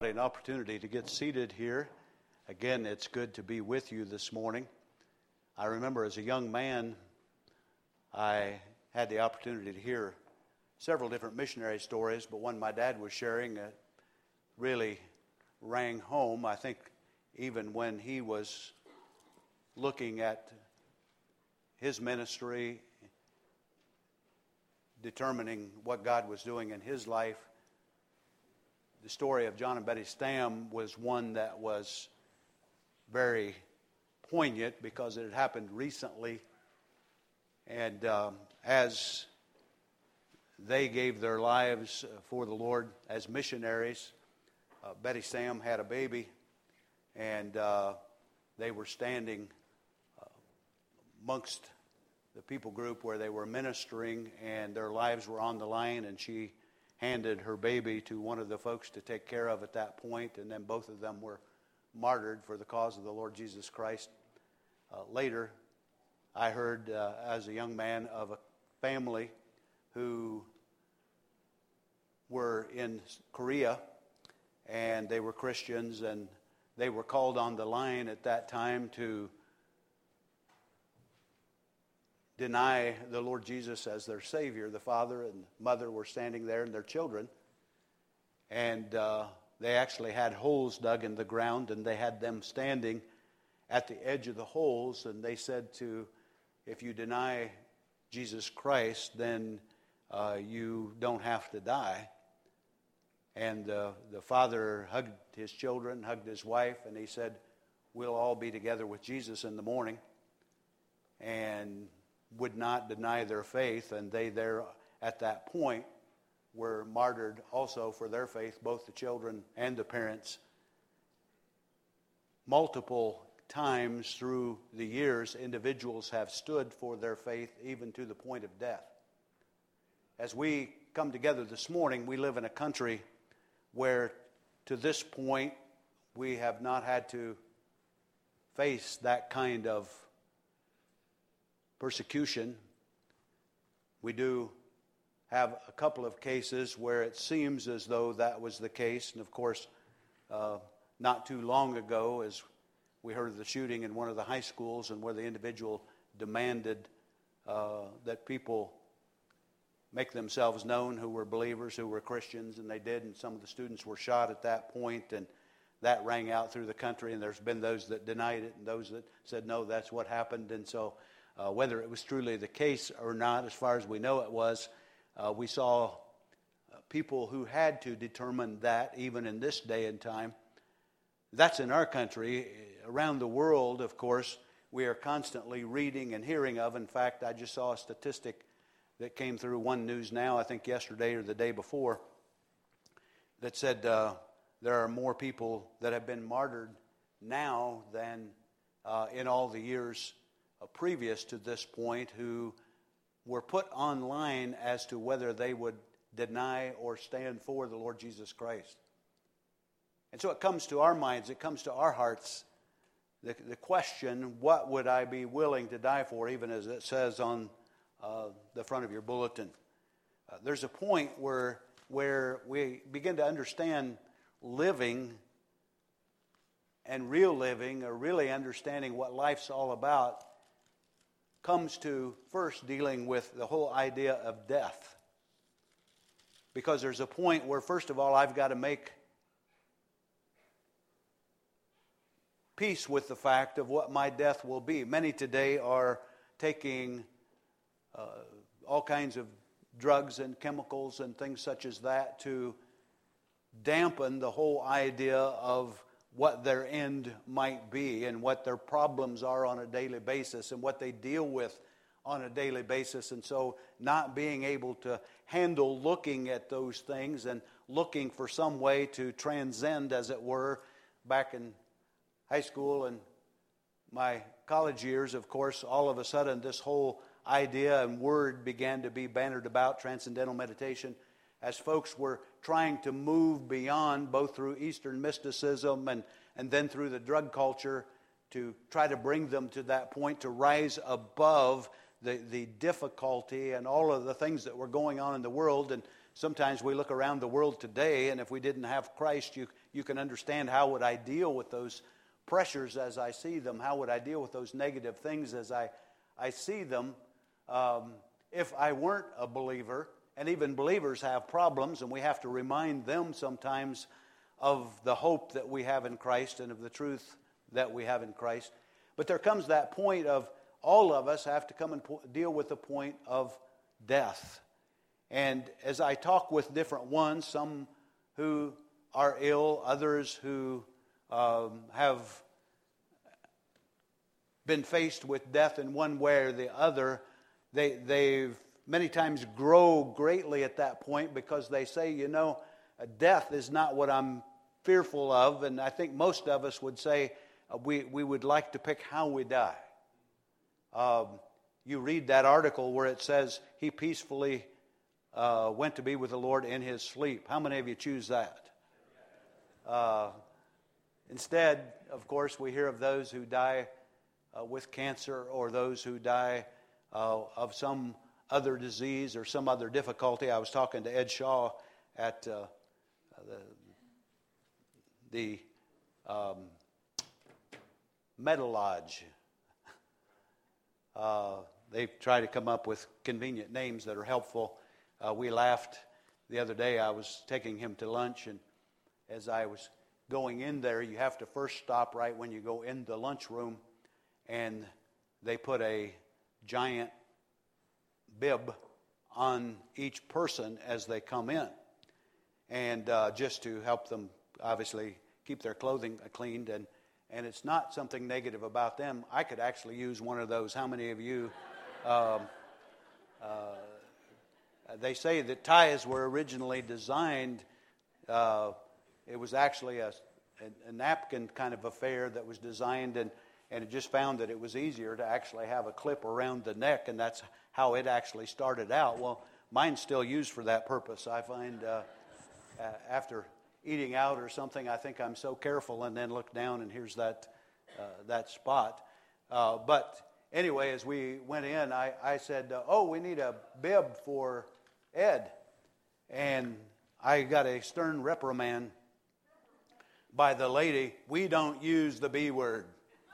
An opportunity to get seated here. Again, it's good to be with you this morning. I remember as a young man, I had the opportunity to hear several different missionary stories, but one my dad was sharing really rang home. I think even when he was looking at his ministry, determining what God was doing in his life, the story of John and Betty Stam was one that was very poignant because it had happened recently. And as they gave their lives for the Lord as missionaries, Betty Stam had a baby, and they were standing amongst the people group where they were ministering, and their lives were on the line, and she handed her baby to one of the folks to take care of at that point, and then both of them were martyred for the cause of the Lord Jesus Christ. Later, I heard as a young man of a family who were in Korea, and they were Christians, and they were called on the line at that time to deny the Lord Jesus as their Savior. The father and mother were standing there and their children, and they actually had holes dug in the ground, and they had them standing at the edge of the holes, and they said if you deny Jesus Christ, then you don't have to die. And the father hugged his children, hugged his wife, and he said, we'll all be together with Jesus in the morning, and would not deny their faith, and they there at that point were martyred also for their faith, both the children and the parents. Multiple times through the years, individuals have stood for their faith even to the point of death. As we come together this morning, we live in a country where to this point we have not had to face that kind of persecution. We do have a couple of cases where it seems as though that was the case. And of course, not too long ago, as we heard of the shooting in one of the high schools, and where the individual demanded that people make themselves known who were believers, who were Christians, and they did, and some of the students were shot at that point, and that rang out through the country, and there's been those that denied it and those that said, no, that's what happened. And so whether it was truly the case or not, as far as we know it was, we saw people who had to determine that even in this day and time. That's in our country. Around the world, of course, we are constantly reading and hearing of. In fact, I just saw a statistic that came through One News Now, I think yesterday or the day before, that said there are more people that have been martyred now than in all the years previous to this point, who were put online as to whether they would deny or stand for the Lord Jesus Christ. And so it comes to our minds, it comes to our hearts, the question, what would I be willing to die for, even as it says on the front of your bulletin. There's a point where we begin to understand living and real living, or really understanding what life's all about, comes to first dealing with the whole idea of death. Because there's a point where, first of all, I've got to make peace with the fact of what my death will be. Many today are taking all kinds of drugs and chemicals and things such as that to dampen the whole idea of what their end might be and what their problems are on a daily basis and what they deal with on a daily basis. And so not being able to handle looking at those things and looking for some way to transcend, as it were. Back in high school and my college years, of course, all of a sudden this whole idea and word began to be bannered about, transcendental meditation, as folks were trying to move beyond, both through Eastern mysticism and then through the drug culture, to try to bring them to that point, to rise above the difficulty and all of the things that were going on in the world. And sometimes we look around the world today, and if we didn't have Christ, you you can understand how would I deal with those pressures as I see them. How would I deal with those negative things as I see them if I weren't a believer? And even believers have problems, and we have to remind them sometimes of the hope that we have in Christ and of the truth that we have in Christ. But there comes that point of all of us have to come and deal with the point of death. And as I talk with different ones, some who are ill, others who have been faced with death in one way or the other, they've many times grow greatly at that point because they say, death is not what I'm fearful of. And I think most of us would say we would like to pick how we die. You read that article where it says he peacefully went to be with the Lord in his sleep. How many of you choose that? Instead, of course, we hear of those who die with cancer or those who die of some other disease or some other difficulty. I was talking to Ed Shaw at the Metal Lodge. They try to come up with convenient names that are helpful. We laughed the other day. I was taking him to lunch, and as I was going in there, you have to first stop right when you go in the lunchroom, and they put a giant bib on each person as they come in, and just to help them obviously keep their clothing cleaned, and it's not something negative about them. I could actually use one of those. How many of you they say that ties were originally designed, it was actually a napkin kind of affair that was designed, and it just found that it was easier to actually have a clip around the neck, and that's how it actually started out. Well, mine's still used for that purpose. I find after eating out or something, I think I'm so careful, and then look down and here's that spot. But anyway, as we went in, I said, we need a bib for Ed. And I got a stern reprimand by the lady. We don't use the B word.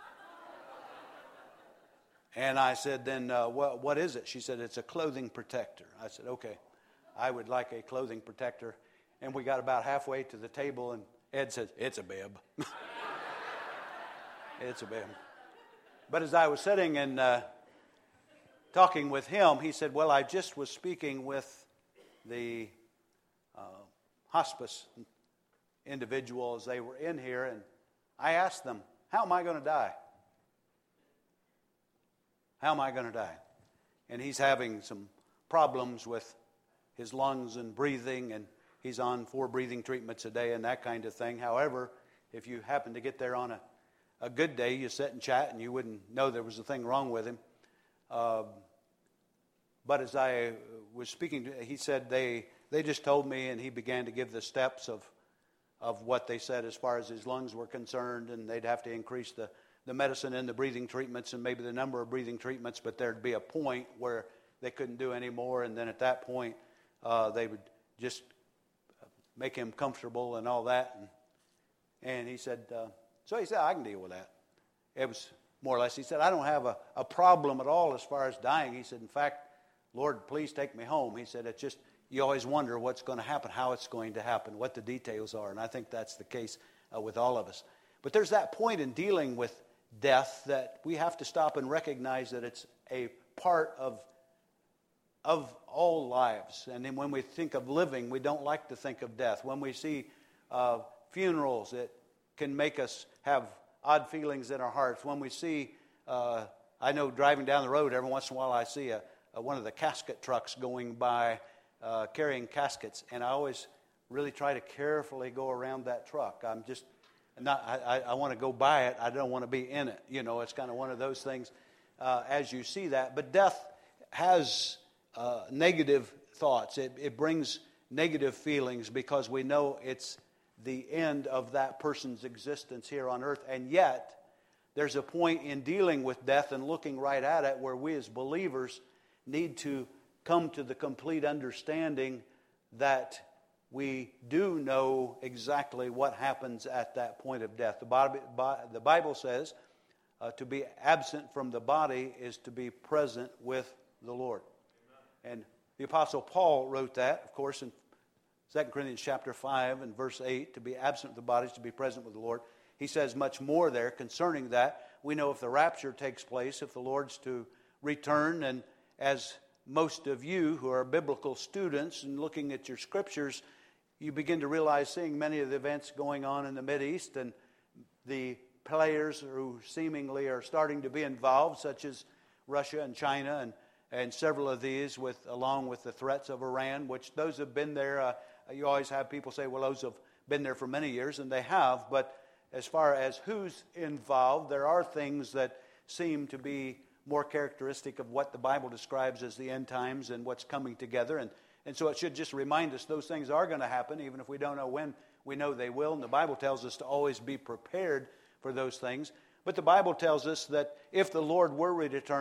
And I said, then what is it? She said, it's a clothing protector. I said, okay, I would like a clothing protector. And we got about halfway to the table, and Ed said, it's a bib. It's a bib. But as I was sitting and talking with him, he said, well, I just was speaking with the hospice individuals. They were in here, and I asked them, how am I going to die? How am I going to die? And he's having some problems with his lungs and breathing, and he's on 4 breathing treatments a day and that kind of thing. However, if you happen to get there on a good day, you sit and chat and you wouldn't know there was a thing wrong with him. But as I was speaking to, he said they just told me, and he began to give the steps of what they said as far as his lungs were concerned, and they'd have to increase the medicine and the breathing treatments and maybe the number of breathing treatments, but there'd be a point where they couldn't do any more, and then at that point they would just make him comfortable and all that. And he said, so he said, I can deal with that. It was more or less, he said, I don't have a problem at all as far as dying. He said, in fact, Lord, please take me home. He said, it's just, you always wonder what's going to happen, how it's going to happen, what the details are. And I think that's the case with all of us. But there's that point in dealing with death that we have to stop and recognize that it's a part of all lives. And then when we think of living, we don't like to think of death. When we see funerals, it can make us have odd feelings in our hearts. When we see, I know driving down the road, every once in a while I see one of the casket trucks going by carrying caskets, and I always really try to carefully go around that truck. I'm just I want to go by it. I don't want to be in it. It's kind of one of those things as you see that. But death has negative thoughts. It brings negative feelings because we know it's the end of that person's existence here on earth. And yet, there's a point in dealing with death and looking right at it where we as believers need to come to the complete understanding that we do know exactly what happens at that point of death. The Bible says to be absent from the body is to be present with the Lord. And the Apostle Paul wrote that, of course, in 2 Corinthians chapter 5 and verse 8, to be absent from the body is to be present with the Lord. He says much more there concerning that. We know if the rapture takes place, if the Lord's to return, and as most of you who are biblical students and looking at your scriptures, you begin to realize, seeing many of the events going on in the Mideast and the players who seemingly are starting to be involved, such as Russia and China and several of these, along with the threats of Iran, which those have been there. You always have people say, well, those have been there for many years, and they have. But as far as who's involved, there are things that seem to be more characteristic of what the Bible describes as the end times and what's coming together. And so it should just remind us those things are going to happen, even if we don't know when. We know they will, and the Bible tells us to always be prepared for those things. But the Bible tells us that if the Lord were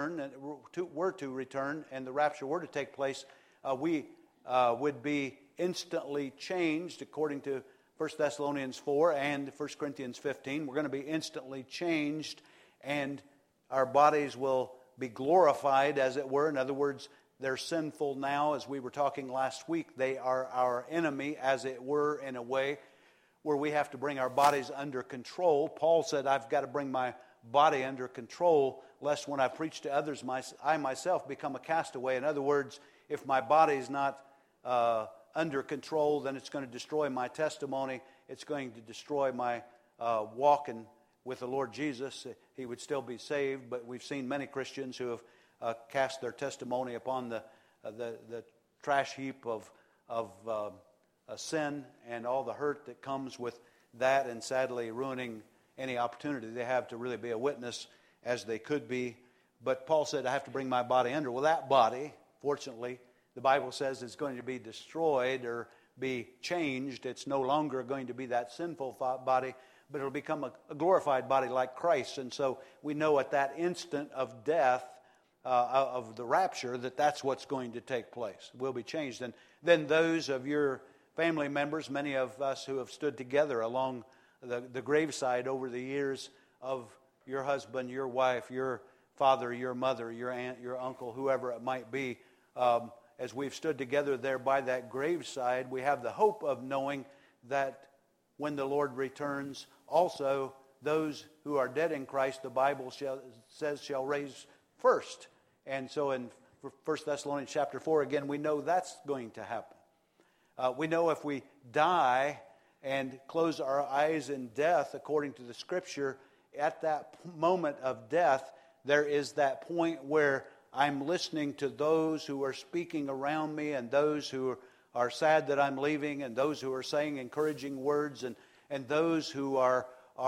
to return and the rapture were to take place, we would be instantly changed, according to 1 Thessalonians 4 and 1 Corinthians 15. We're going to be instantly changed, and our bodies will be glorified, as it were. In other words, they're sinful now, as we were talking last week. They are our enemy, as it were, in a way where we have to bring our bodies under control. Paul said, I've got to bring my body under control, lest when I preach to others, I myself become a castaway. In other words, if my body's not under control, then it's going to destroy my testimony. It's going to destroy my walking with the Lord Jesus. He would still be saved, but we've seen many Christians who have cast their testimony upon the trash heap of sin and all the hurt that comes with that, and sadly ruining any opportunity they have to really be a witness as they could be. But Paul said, I have to bring my body under. Well, that body, fortunately, the Bible says is going to be destroyed or be changed. It's no longer going to be that sinful body, but it'll become a glorified body like Christ. And so we know at that instant of death, of the rapture, that's what's going to take place. We'll be changed. And then those of your family members, many of us who have stood together along the graveside over the years of your husband, your wife, your father, your mother, your aunt, your uncle, whoever it might be, as we've stood together there by that graveside, we have the hope of knowing that when the Lord returns, also those who are dead in Christ, the Bible says shall raise first. And so in 1 Thessalonians chapter 4, again, we know that's going to happen. We know if we die and close our eyes in death, according to the Scripture, at that moment of death, there is that point where I'm listening to those who are speaking around me, and those who are sad that I'm leaving, and those who are saying encouraging words, and those who are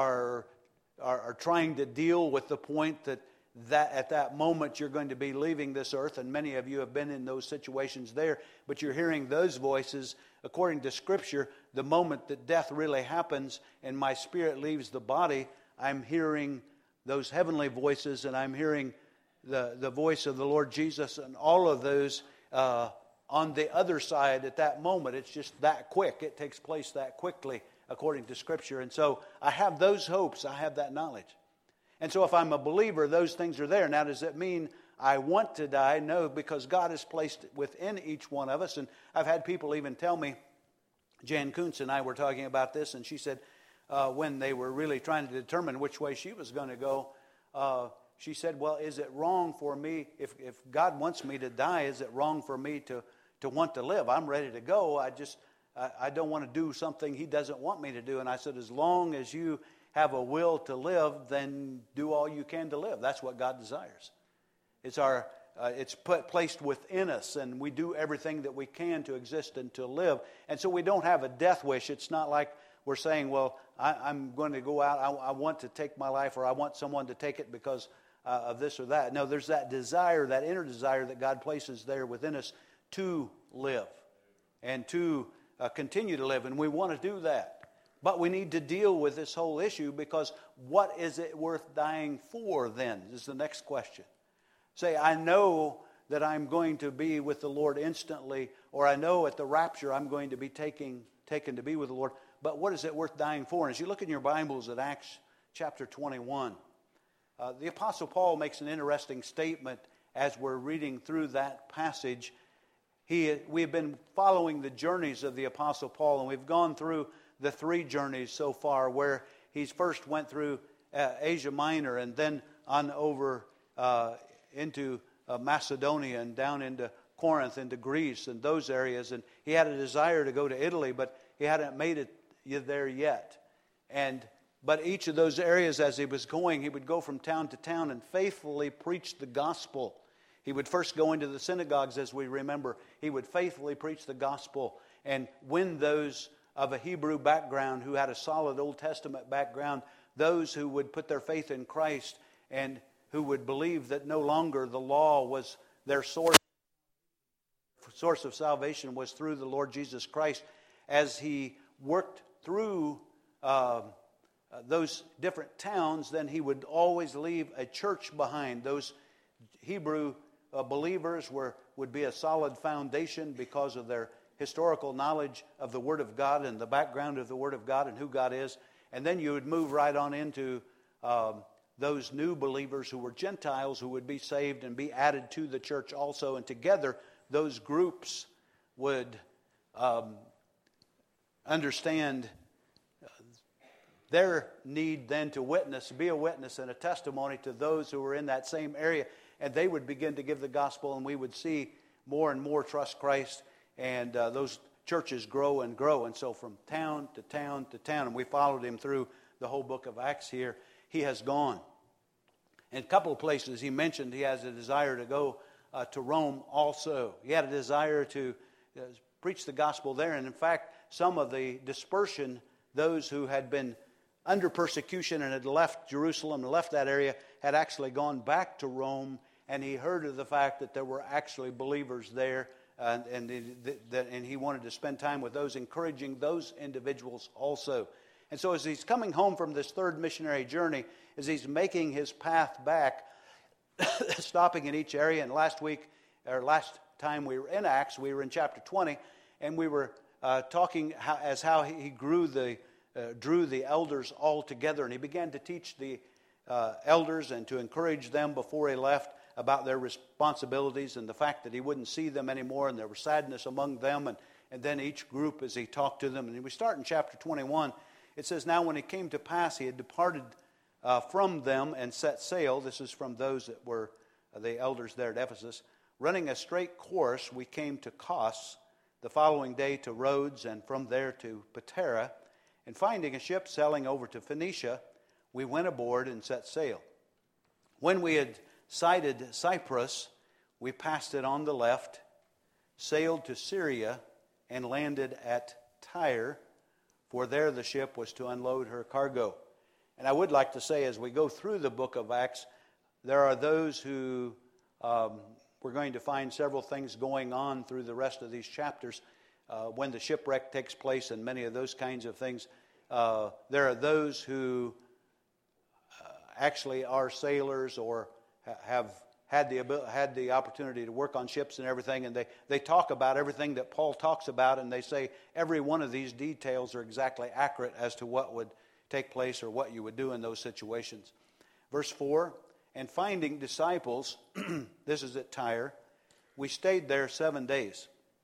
trying to deal with the point that at that moment you're going to be leaving this earth, and many of you have been in those situations there, but you're hearing those voices. According to Scripture, the moment that death really happens and my spirit leaves the body, I'm hearing those heavenly voices, and I'm hearing the voice of the Lord Jesus, and all of those on the other side at that moment. It's just that quick. It takes place that quickly, according to Scripture. And so I have those hopes. I have that knowledge. And so if I'm a believer, those things are there. Now, does it mean I want to die? No, because God has placed within each one of us. And I've had people even tell me, Jan Kuntz and I were talking about this, and she said when they were really trying to determine which way she was going to go, she said, well, is it wrong for me, if God wants me to die, is it wrong for me to want to live? I'm ready to go. I don't want to do something He doesn't want me to do. And I said, as long as you have a will to live, then do all you can to live. That's what God desires. It's placed within us, and we do everything that we can to exist and to live. And so we don't have a death wish. It's not like we're saying, well, I'm going to go out, I want to take my life, or I want someone to take it because of this or that. No, there's that desire, that inner desire that God places there within us to live and to continue to live, and we want to do that. But we need to deal with this whole issue, because what is it worth dying for then, is the next question. Say, I know that I'm going to be with the Lord instantly, or I know at the rapture I'm going to be taken to be with the Lord. But what is it worth dying for? And as you look in your Bibles at Acts chapter 21, the Apostle Paul makes an interesting statement as we're reading through that passage. We have been following the journeys of the Apostle Paul, and we've gone through the 3 journeys so far, where he's first went through Asia Minor and then on over into Macedonia and down into Corinth, into Greece and those areas. And he had a desire to go to Italy, but he hadn't made it there yet. But each of those areas, as he was going, he would go from town to town and faithfully preach the gospel. He would first go into the synagogues, as we remember. He would faithfully preach the gospel and win those of a Hebrew background who had a solid Old Testament background, those who would put their faith in Christ and who would believe that no longer the law was their source of salvation was through the Lord Jesus Christ. As he worked through those different towns, then he would always leave a church behind. Those Hebrew believers would be a solid foundation because of their historical knowledge of the Word of God and the background of the Word of God and who God is. And then you would move right on into those new believers who were Gentiles who would be saved and be added to the church also. And together, those groups would understand their need then to witness, be a witness and a testimony to those who were in that same area. And they would begin to give the gospel, and we would see more and more trust Christ, and those churches grow and grow. And so from town to town to town, and we followed him through the whole book of Acts here, he has gone. In a couple of places he mentioned he has a desire to go to Rome also. He had a desire to preach the gospel there. And in fact, some of the dispersion, those who had been under persecution and had left Jerusalem and left that area, had actually gone back to Rome, and he heard of the fact that there were actually believers there, and he wanted to spend time with those, encouraging those individuals also. And so as he's coming home from this 3rd missionary journey, as he's making his path back, stopping in each area, and last time we were in Acts, we were in chapter 20, and we were talking how he drew the elders all together, and he began to teach the elders and to encourage them before he left about their responsibilities and the fact that he wouldn't see them anymore, and there was sadness among them, and then each group as he talked to them. And we start in chapter 21. It says, "Now when it came to pass, he had departed from them and set sail." This is from those that were the elders there at Ephesus. "Running a straight course, we came to Kos, the following day to Rhodes, and from there to Patara. And finding a ship sailing over to Phoenicia, we went aboard and set sail. When we had sighted Cyprus, we passed it on the left, sailed to Syria, and landed at Tyre, for there the ship was to unload her cargo." And I would like to say, as we go through the book of Acts, there are those who we're going to find several things going on through the rest of these chapters. When the shipwreck takes place and many of those kinds of things, there are those who actually are sailors or have had the opportunity to work on ships and everything, and they talk about everything that Paul talks about, and they say every one of these details are exactly accurate as to what would take place or what you would do in those situations. Verse 4, "And finding disciples," this is at Tyre, "we stayed there 7 days."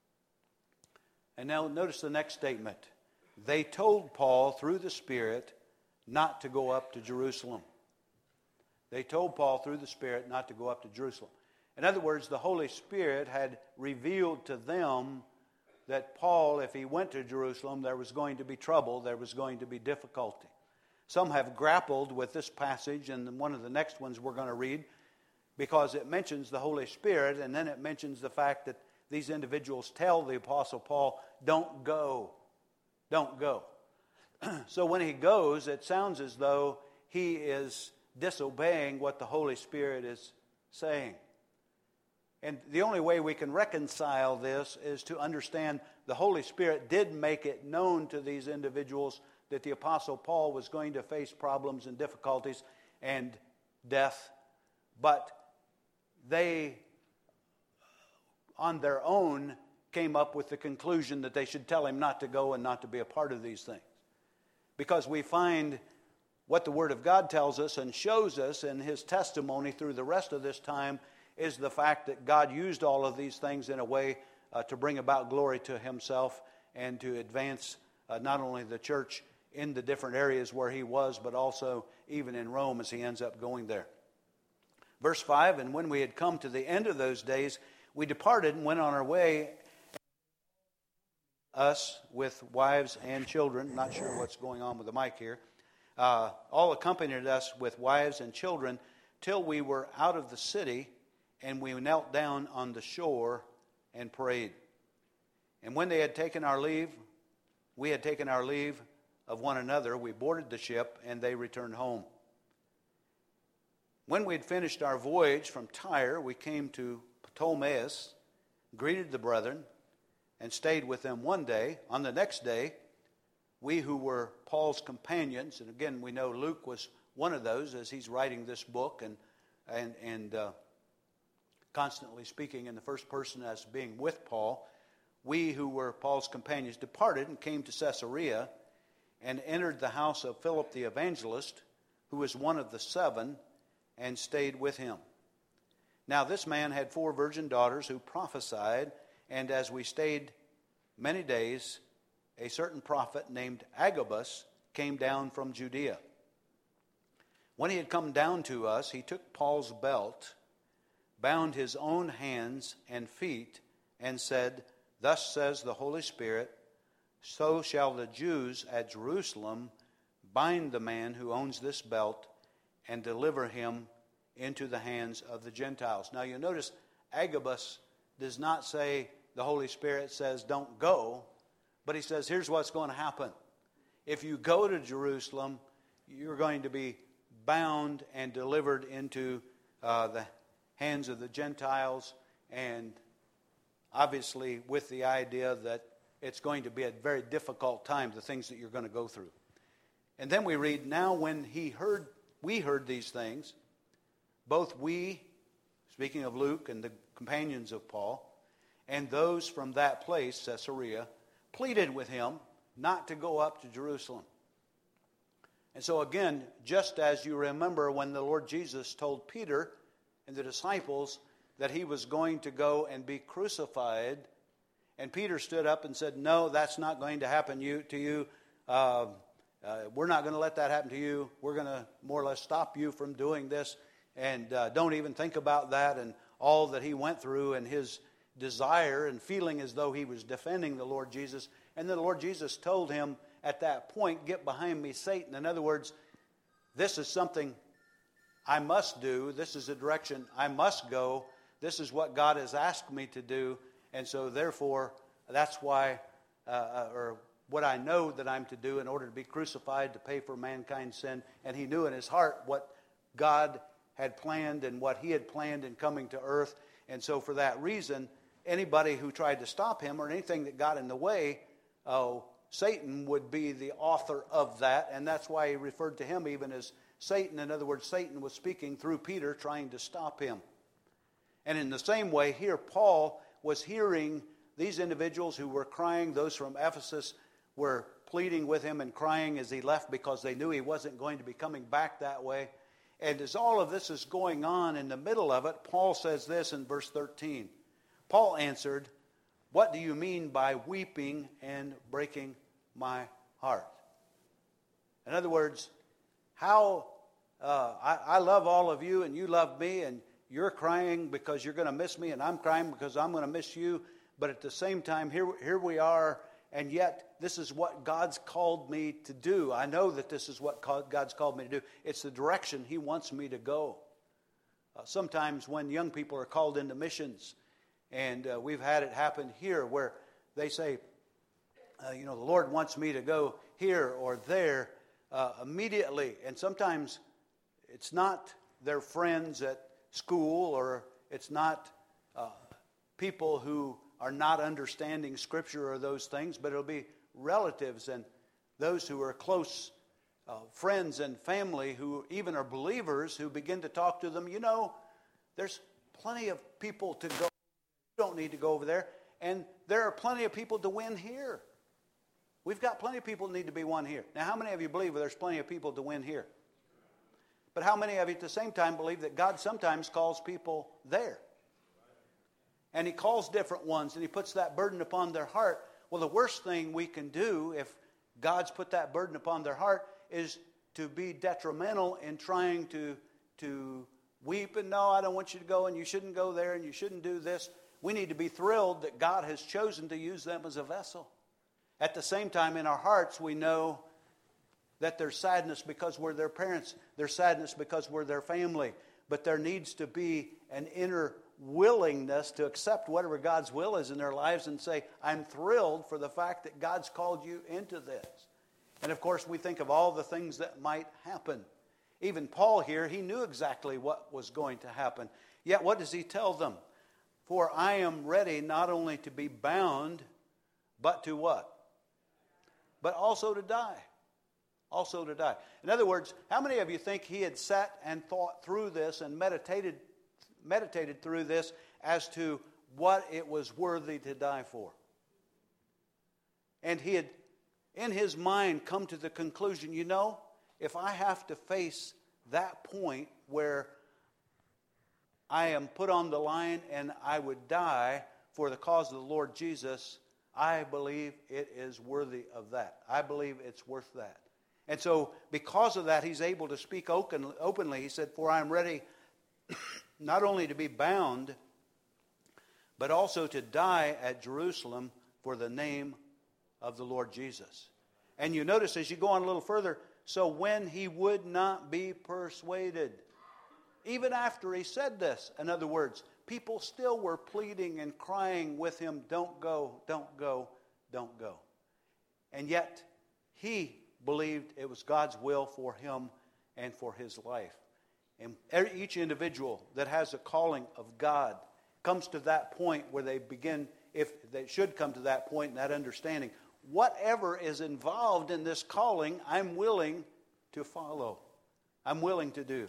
And now notice the next statement. "They told Paul through the Spirit not to go up to Jerusalem." They told Paul through the Spirit not to go up to Jerusalem. In other words, the Holy Spirit had revealed to them that Paul, if he went to Jerusalem, there was going to be trouble, there was going to be difficulty. Some have grappled with this passage, and one of the next ones we're going to read, because it mentions the Holy Spirit, and then it mentions the fact that these individuals tell the Apostle Paul, "Don't go. Don't go." So when he goes, it sounds as though he is disobeying what the Holy Spirit is saying. And the only way we can reconcile this is to understand the Holy Spirit did make it known to these individuals that the Apostle Paul was going to face problems and difficulties and death, but they on their own came up with the conclusion that they should tell him not to go and not to be a part of these things. Because we find what the Word of God tells us and shows us in his testimony through the rest of this time is the fact that God used all of these things in a way to bring about glory to himself and to advance not only the church in the different areas where he was, but also even in Rome as he ends up going there. Verse 5, and when we had come to the end of those days, we departed and went on our way, us with wives and children. Not sure what's going on with the mic here. All accompanied us with wives and children till we were out of the city, and we knelt down on the shore and prayed. And when they had taken our leave, we had taken our leave of one another, we boarded the ship, and they returned home. When we had finished our voyage from Tyre, we came to Ptolemais, greeted the brethren, and stayed with them one day. On the next day, we who were Paul's companions, and again we know Luke was one of those as he's writing this book and constantly speaking in the first person as being with Paul, we who were Paul's companions departed and came to Caesarea and entered the house of Philip the evangelist, who was one of the 7, and stayed with him. Now this man had 4 virgin daughters who prophesied, and as we stayed many days, a certain prophet named Agabus came down from Judea. When he had come down to us, he took Paul's belt, bound his own hands and feet, and said, "Thus says the Holy Spirit, so shall the Jews at Jerusalem bind the man who owns this belt and deliver him into the hands of the Gentiles." Now you notice Agabus does not say the Holy Spirit says don't go, but he says here's what's going to happen. If you go to Jerusalem, you're going to be bound and delivered into the hands of the Gentiles, and obviously with the idea that it's going to be a very difficult time, the things that you're going to go through. And then we read, now when we heard these things, both we, speaking of Luke and the companions of Paul, and those from that place, Caesarea, pleaded with him not to go up to Jerusalem. And so again, just as you remember when the Lord Jesus told Peter and the disciples that he was going to go and be crucified, and Peter stood up and said, "No, that's not going to happen to you. We're not going to let that happen to you. We're going to more or less stop you from doing this, and don't even think about that," and all that he went through and his desire and feeling as though he was defending the Lord Jesus. And then the Lord Jesus told him at that point, "Get behind me, Satan." In other words, this is something I must do. This is a direction I must go. This is what God has asked me to do. And so therefore, that's why, or what I know that I'm to do in order to be crucified, to pay for mankind's sin. And he knew in his heart what God had planned and what he had planned in coming to earth. And so for that reason, anybody who tried to stop him or anything that got in the way, Satan would be the author of that. And that's why he referred to him even as Satan. In other words, Satan was speaking through Peter, trying to stop him. And in the same way here, Paul was hearing these individuals who were crying. Those from Ephesus were pleading with him and crying as he left because they knew he wasn't going to be coming back that way. And as all of this is going on, in the middle of it, Paul says this in verse 13. Paul answered, "What do you mean by weeping and breaking my heart?" In other words, I love all of you and you love me, and you're crying because you're going to miss me, and I'm crying because I'm going to miss you. But at the same time, here we are, and yet this is what God's called me to do. I know that this is what God's called me to do. It's the direction he wants me to go. Sometimes when young people are called into missions, and we've had it happen here where they say, the Lord wants me to go here or there immediately. And sometimes it's not their friends at school, or it's not people who are not understanding Scripture or those things, but it'll be relatives and those who are close friends and family who even are believers who begin to talk to them. There's plenty of people to go don't need to go over there. And there are plenty of people to win here. We've got plenty of people that need to be won here. Now, how many of you believe there's plenty of people to win here? But how many of you at the same time believe that God sometimes calls people there? And He calls different ones, and He puts that burden upon their heart. Well, the worst thing we can do if God's put that burden upon their heart is to be detrimental in trying to weep and, no, I don't want you to go, and you shouldn't go there, and you shouldn't do this. We need to be thrilled that God has chosen to use them as a vessel. At the same time, in our hearts, we know that there's sadness because we're their parents. There's sadness because we're their family. But there needs to be an inner willingness to accept whatever God's will is in their lives and say, I'm thrilled for the fact that God's called you into this. And of course, we think of all the things that might happen. Even Paul here, he knew exactly what was going to happen. Yet what does he tell them? For I am ready not only to be bound, but to what? But also to die. Also to die. In other words, how many of you think he had sat and thought through this and meditated through this as to what it was worthy to die for? And he had, in his mind, come to the conclusion, you know, if I have to face that point where I am put on the line and I would die for the cause of the Lord Jesus, I believe it is worthy of that. I believe it's worth that. And so because of that, he's able to speak openly. He said, for I am ready not only to be bound, but also to die at Jerusalem for the name of the Lord Jesus. And you notice as you go on a little further, so when he would not be persuaded, even after he said this, in other words, people still were pleading and crying with him, don't go, don't go, don't go. And yet he believed it was God's will for him and for his life. And each individual that has a calling of God comes to that point where they begin, if they should come to that point in that understanding, whatever is involved in this calling, I'm willing to follow. I'm willing to do.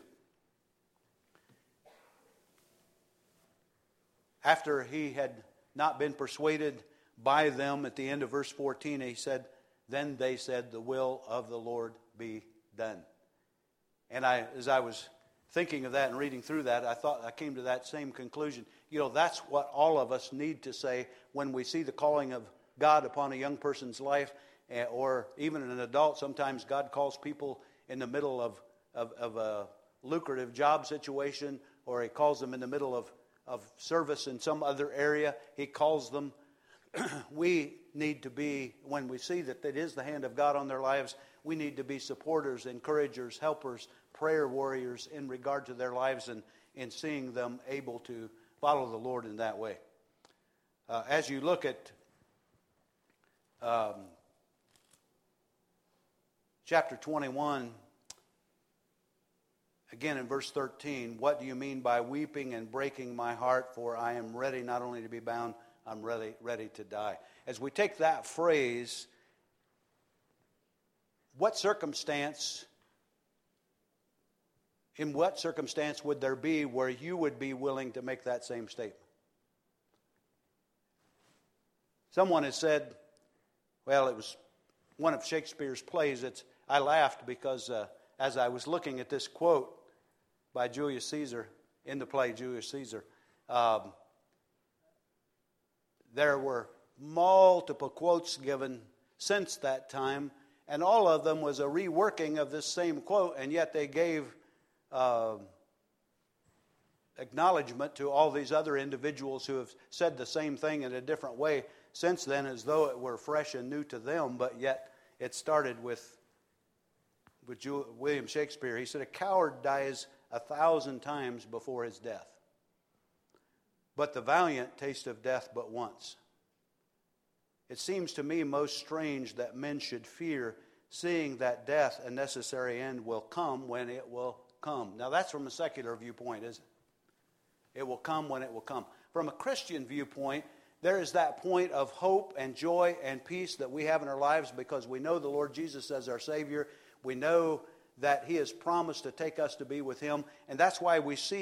After he had not been persuaded by them, at the end of verse 14, he said, then they said, the will of the Lord be done. And as I was thinking of that and reading through that, I came to that same conclusion. You know, that's what all of us need to say when we see the calling of God upon a young person's life, or even an adult. Sometimes God calls people in the middle of a lucrative job situation, or he calls them in the middle of service in some other area. He calls them. We need to be, when we see that it is the hand of God on their lives, we need to be supporters, encouragers, helpers, prayer warriors in regard to their lives and in seeing them able to follow the Lord in that way. As you look at chapter 21, again in verse 13, what do you mean by weeping and breaking my heart? For I am ready not only to be bound, I'm ready to die. As we take that phrase, in what circumstance would there be where you would be willing to make that same statement? Someone has said, well, it was one of Shakespeare's plays. I laughed because as I was looking at this quote by Julius Caesar, in the play Julius Caesar, there were multiple quotes given since that time, and all of them was a reworking of this same quote, and yet they gave acknowledgement to all these other individuals who have said the same thing in a different way since then, as though it were fresh and new to them, but yet it started with William Shakespeare. He said, a coward dies 1,000 times before his death, but the valiant taste of death but once. It seems to me most strange that men should fear, seeing that death, a necessary end, will come when it will come. Now that's from a secular viewpoint, isn't it? It will come when it will come. From a Christian viewpoint, there is that point of hope and joy and peace that we have in our lives because we know the Lord Jesus as our Savior. We know that He has promised to take us to be with Him. And that's why we see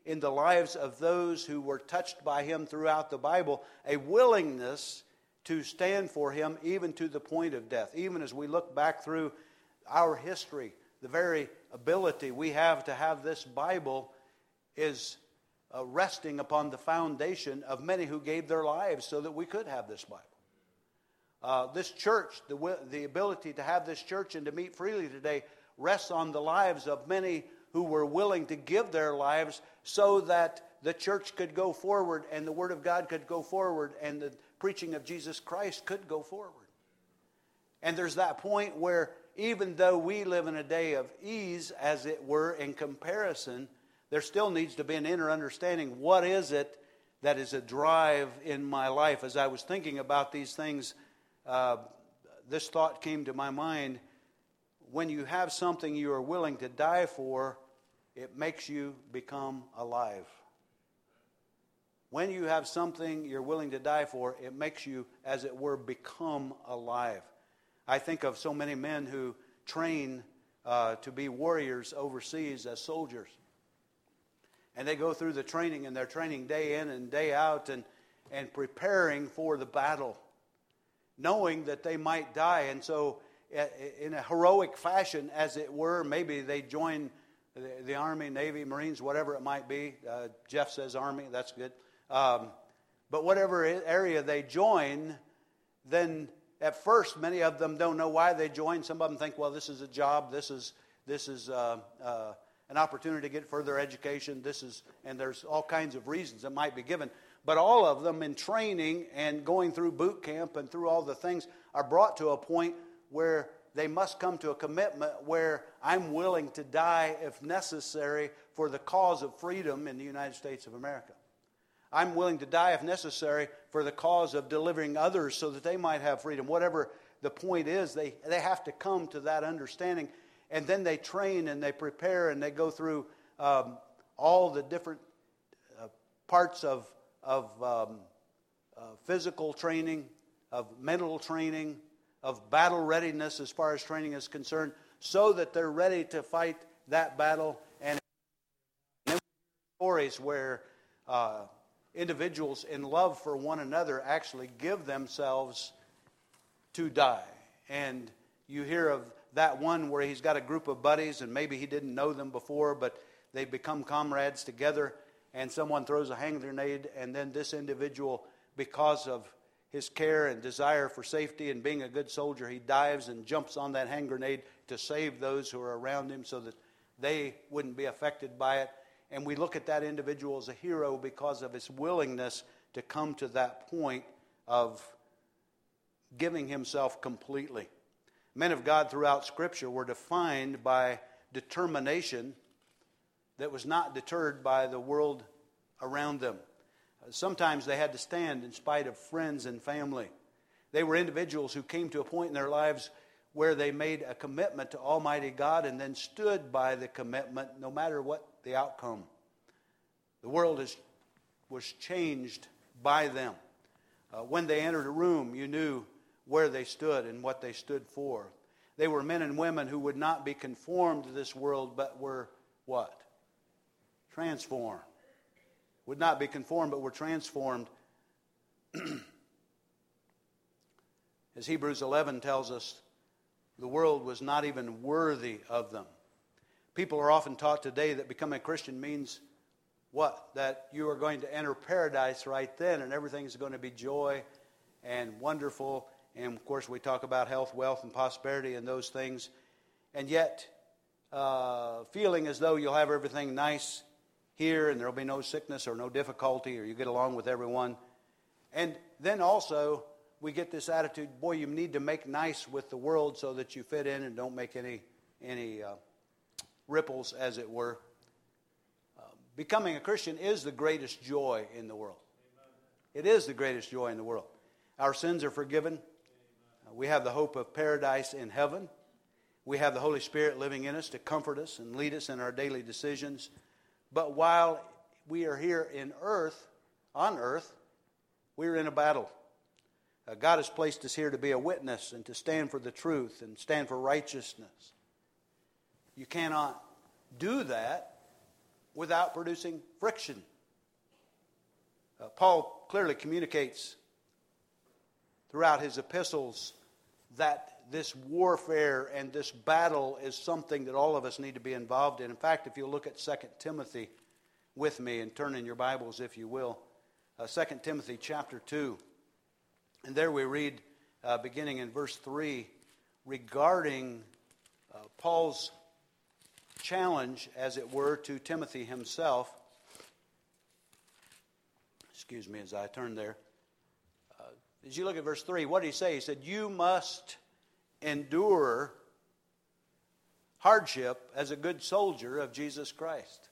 in the lives of those who were touched by him throughout the Bible a willingness to stand for him even to the point of death. Even as we look back through our history, the very ability we have to have this Bible is resting upon the foundation of many who gave their lives so that we could have this Bible. This church, the ability to have this church and to meet freely today rests on the lives of many who were willing to give their lives so that the church could go forward and the Word of God could go forward and the preaching of Jesus Christ could go forward. And there's that point where even though we live in a day of ease, as it were, in comparison, there still needs to be an inner understanding. What is it that is a drive in my life? As I was thinking about these things, this thought came to my mind. When you have something you are willing to die for, it makes you become alive. When you have something you're willing to die for, it makes you, as it were, become alive. I think of so many men who train to be warriors overseas as soldiers. And they go through the training, and they're training day in and day out and preparing for the battle, knowing that they might die. And so in a heroic fashion, as it were, maybe they join the Army, Navy, Marines, whatever it might be. Jeff says Army, that's good. But whatever area they join, then at first many of them don't know why they join. Some of them think, well, this is a job, this is an opportunity to get further education, and there's all kinds of reasons that might be given. But all of them in training and going through boot camp and through all the things are brought to a point where they must come to a commitment where I'm willing to die if necessary for the cause of freedom in the United States of America. I'm willing to die if necessary for the cause of delivering others so that they might have freedom. Whatever the point is, they have to come to that understanding. And then they train and they prepare and they go through all the different parts of physical training, of mental training, of battle readiness as far as training is concerned, so that they're ready to fight that battle. And stories where individuals in love for one another actually give themselves to die. And you hear of that one where he's got a group of buddies and maybe he didn't know them before, but they become comrades together, and someone throws a hand grenade, and then this individual, because of his care and desire for safety and being a good soldier, he dives and jumps on that hand grenade to save those who are around him so that they wouldn't be affected by it. And we look at that individual as a hero because of his willingness to come to that point of giving himself completely. Men of God throughout Scripture were defined by determination that was not deterred by the world around them. Sometimes they had to stand in spite of friends and family. They were individuals who came to a point in their lives where they made a commitment to Almighty God and then stood by the commitment no matter what the outcome. The world was changed by them. When they entered a room, you knew where they stood and what they stood for. They were men and women who would not be conformed to this world, but were what? Transformed. Would not be conformed, but were transformed. As Hebrews 11 tells us, the world was not even worthy of them. People are often taught today that becoming a Christian means what? That you are going to enter paradise right then and everything's going to be joy and wonderful. And of course we talk about health, wealth, and prosperity and those things. And yet, feeling as though you'll have everything nice here and there will be no sickness or no difficulty, or you get along with everyone. And then also we get this attitude, boy, you need to make nice with the world so that you fit in and don't make any ripples, as it were. Becoming a Christian is the greatest joy in the world. It is the greatest joy in the world. Our sins are forgiven. We have the hope of paradise in heaven. We have the Holy Spirit living in us to comfort us and lead us in our daily decisions. But while we are here on earth, we are in a battle. God has placed us here to be a witness and to stand for the truth and stand for righteousness. You cannot do that without producing friction. Paul clearly communicates throughout his epistles that this warfare and this battle is something that all of us need to be involved in. In fact, if you look at 2 Timothy with me and turn in your Bibles, if you will, 2 Timothy chapter 2. And there we read, beginning in verse 3, regarding Paul's challenge, as it were, to Timothy himself. Excuse me as I turn there. As you look at verse 3, what did he say? He said, you must endure hardship as a good soldier of Jesus Christ.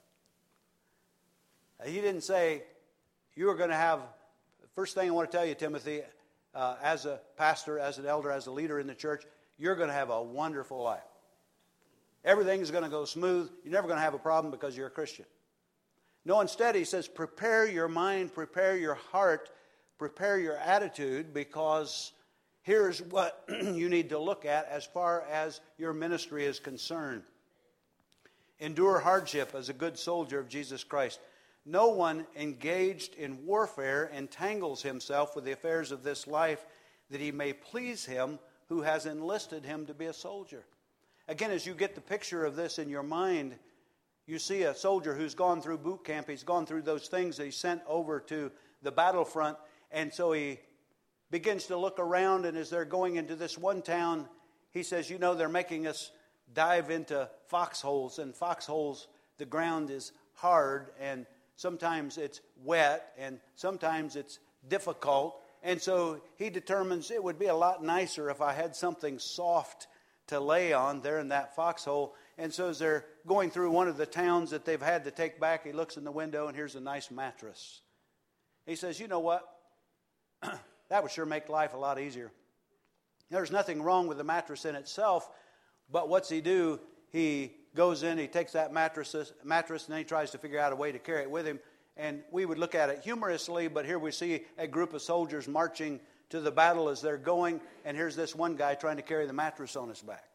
He didn't say, you are going to have, first thing I want to tell you, Timothy, as a pastor, as an elder, as a leader in the church, you're going to have a wonderful life. Everything's going to go smooth. You're never going to have a problem because you're a Christian. No, instead he says, prepare your mind, prepare your heart, prepare your attitude, because here's what you need to look at as far as your ministry is concerned. Endure hardship as a good soldier of Jesus Christ. No one engaged in warfare entangles himself with the affairs of this life, that he may please him who has enlisted him to be a soldier. Again, as you get the picture of this in your mind, you see a soldier who's gone through boot camp. He's gone through those things that he's sent over to the battlefront. And so he begins to look around, and as they're going into this one town, he says, you know, they're making us dive into foxholes. And foxholes, the ground is hard, and sometimes it's wet, and sometimes it's difficult. And so he determines it would be a lot nicer if I had something soft to lay on there in that foxhole. And so as they're going through one of the towns that they've had to take back, he looks in the window, and here's a nice mattress. He says, you know what? That would sure make life a lot easier. There's nothing wrong with the mattress in itself, but what's he do? He goes in, he takes that mattress, and then he tries to figure out a way to carry it with him. And we would look at it humorously, but here we see a group of soldiers marching to the battle as they're going, and here's this one guy trying to carry the mattress on his back.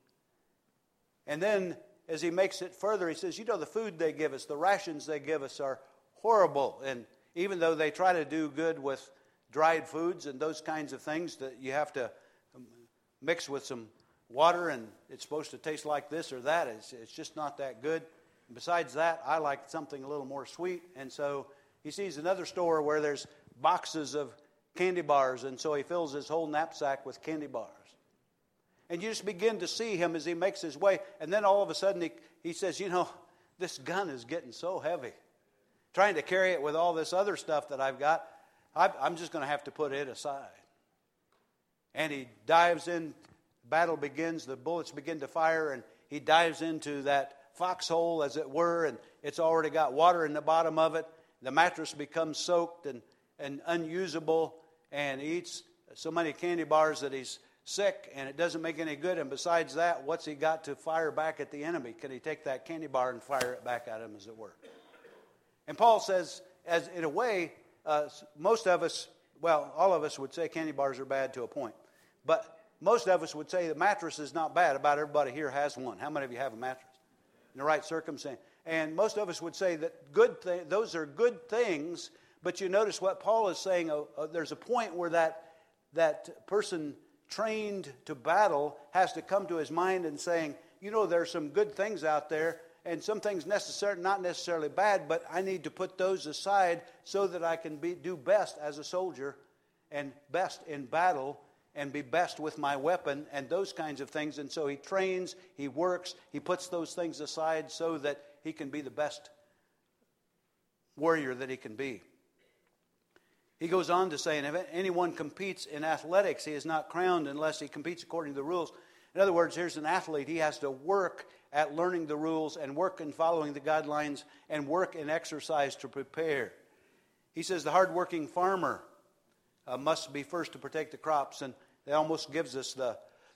And then as he makes it further, he says, you know, the food they give us, the rations they give us are horrible. And even though they try to do good with dried foods and those kinds of things that you have to mix with some water and it's supposed to taste like this or that, it's just not that good. And besides that, I like something a little more sweet. And so he sees another store where there's boxes of candy bars, and so he fills his whole knapsack with candy bars. And you just begin to see him as he makes his way, and then all of a sudden he says, you know, this gun is getting so heavy. Trying to carry it with all this other stuff that I've got, I'm just going to have to put it aside. And he dives in, battle begins, the bullets begin to fire, and he dives into that foxhole, as it were, and it's already got water in the bottom of it. The mattress becomes soaked and unusable, and he eats so many candy bars that he's sick, and it doesn't make any good. And besides that, what's he got to fire back at the enemy? Can he take that candy bar and fire it back at him, as it were? And Paul says, as in a way, most of us, well, all of us would say candy bars are bad to a point. But most of us would say the mattress is not bad. About everybody here has one. How many of you have a mattress? In the right circumstance. And most of us would say that those are good things. But you notice what Paul is saying. There's a point where that person trained to battle has to come to his mind and saying, you know, there's some good things out there, and some things not necessarily bad, but I need to put those aside so that I can do best as a soldier and best in battle and be best with my weapon and those kinds of things. And so he trains, he works, he puts those things aside so that he can be the best warrior that he can be. He goes on to say, and if anyone competes in athletics, he is not crowned unless he competes according to the rules. In other words, here's an athlete. He has to work at learning the rules and work in following the guidelines and work in exercise to prepare. He says the hardworking farmer must be first to protect the crops. And it almost gives us the,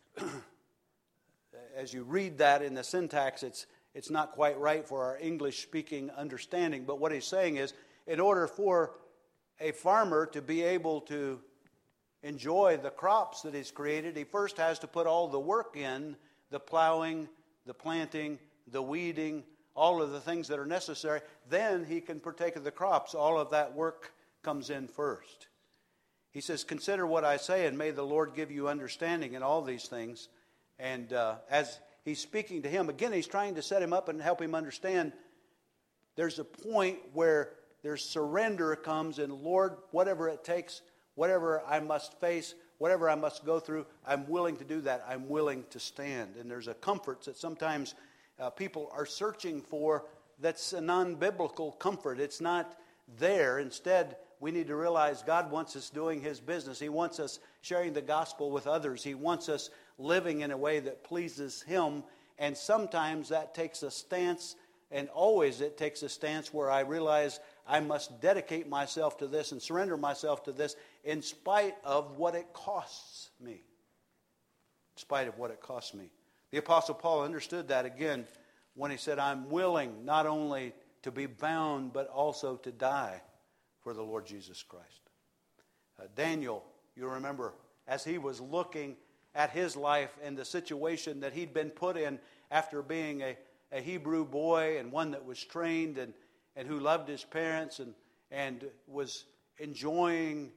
as you read that in the syntax, it's not quite right for our English-speaking understanding. But what he's saying is, in order for a farmer to be able to enjoy the crops that he's created, he first has to put all the work in, the plowing, the planting, the weeding, all of the things that are necessary, then he can partake of the crops. All of that work comes in first. He says, consider what I say, and may the Lord give you understanding in all these things. And as he's speaking to him, again, he's trying to set him up and help him understand there's a point where there's surrender comes, and Lord, whatever it takes, whatever I must face, whatever I must go through, I'm willing to do that. I'm willing to stand. And there's a comfort that sometimes people are searching for that's a non-biblical comfort. It's not there. Instead, we need to realize God wants us doing His business. He wants us sharing the gospel with others. He wants us living in a way that pleases Him. And sometimes that takes a stance, and always it takes a stance where I realize I must dedicate myself to this and surrender myself to this in spite of what it costs me. In spite of what it costs me. The Apostle Paul understood that again when he said, I'm willing not only to be bound but also to die for the Lord Jesus Christ. Daniel, you remember, as he was looking at his life and the situation that he'd been put in after being a Hebrew boy and one that was trained and who loved his parents and was enjoying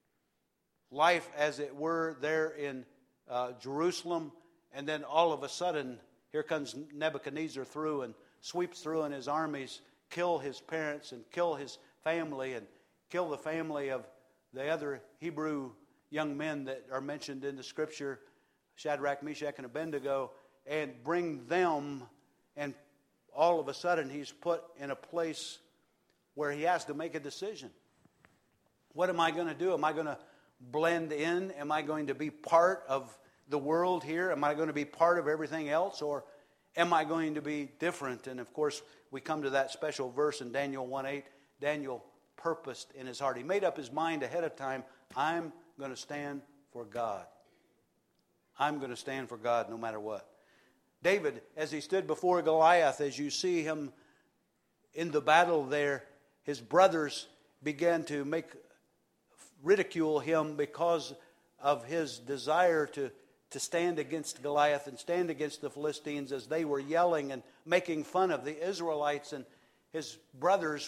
life as it were there in Jerusalem. And then all of a sudden, here comes Nebuchadnezzar through and sweeps through, and his armies kill his parents and kill his family and kill the family of the other Hebrew young men that are mentioned in the Scripture, Shadrach, Meshach, and Abednego, and bring them, and all of a sudden he's put in a place where he has to make a decision. What am I going to do? Am I going to blend in? Am I going to be part of the world here? Am I going to be part of everything else? Or am I going to be different? And of course, we come to that special verse in Daniel 1:8. Daniel purposed in his heart. He made up his mind ahead of time, I'm going to stand for God. I'm going to stand for God no matter what. David, as he stood before Goliath, as you see him in the battle there, his brothers began to ridicule him because of his desire to stand against Goliath and stand against the Philistines, as they were yelling and making fun of the Israelites. And his brothers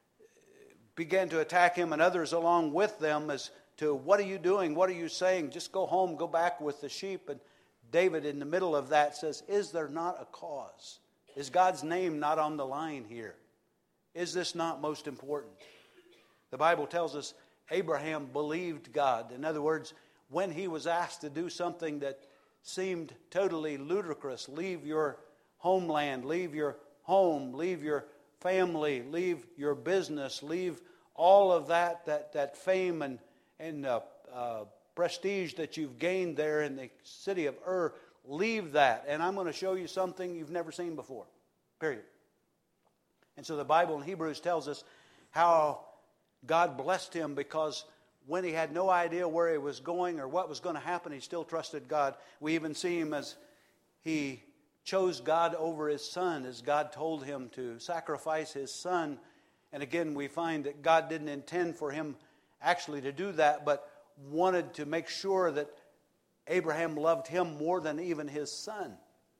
began to attack him and others along with them as to, what are you doing? What are you saying? Just go home, go back with the sheep. And David, in the middle of that, says, is there not a cause? Is God's name not on the line here? Is this not most important? The Bible tells us Abraham believed God. In other words, when he was asked to do something that seemed totally ludicrous, leave your homeland, leave your home, leave your family, leave your business, leave all of that fame and prestige that you've gained there in the city of Ur, leave that, and I'm going to show you something you've never seen before, period. And so the Bible in Hebrews tells us how God blessed him, because when he had no idea where he was going or what was going to happen, he still trusted God. We even see him as he chose God over his son, as God told him to sacrifice his son. And again, we find that God didn't intend for him actually to do that, but wanted to make sure that Abraham loved him more than even his son.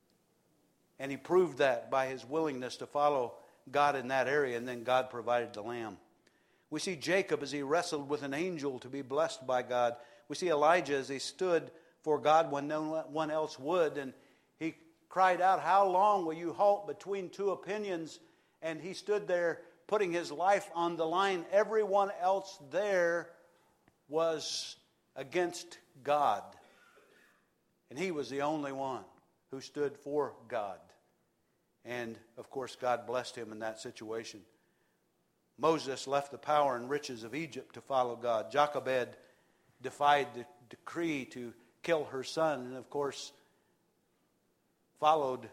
And he proved that by his willingness to follow God in that area, and then God provided the lamb. We see Jacob as he wrestled with an angel to be blessed by God. We see Elijah as he stood for God when no one else would, and he cried out, how long will you halt between two opinions? And he stood there putting his life on the line. Everyone else there was against God, and he was the only one who stood for God. And of course, God blessed him in that situation. Moses left the power and riches of Egypt to follow God. Jochebed defied the decree to kill her son, and of course followed.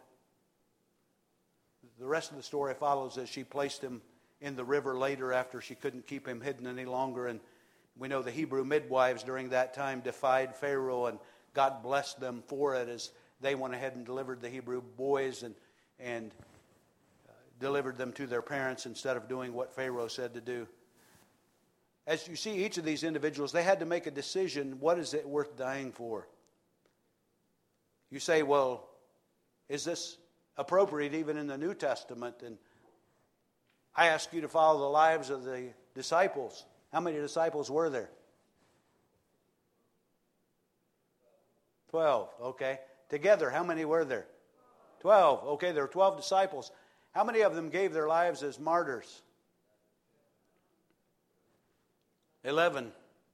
The rest of the story follows as she placed him in the river later after she couldn't keep him hidden any longer. And we know the Hebrew midwives during that time defied Pharaoh, and God blessed them for it as they went ahead and delivered the Hebrew boys and delivered them to their parents instead of doing what Pharaoh said to do. As you see each of these individuals, they had to make a decision. What is it worth dying for? You say, well, is this appropriate even in the New Testament. And I ask you to follow the lives of the disciples. How many disciples were there? 12, okay. Together, how many were there? 12, okay. There were 12 disciples. How many of them gave their lives as martyrs? 11.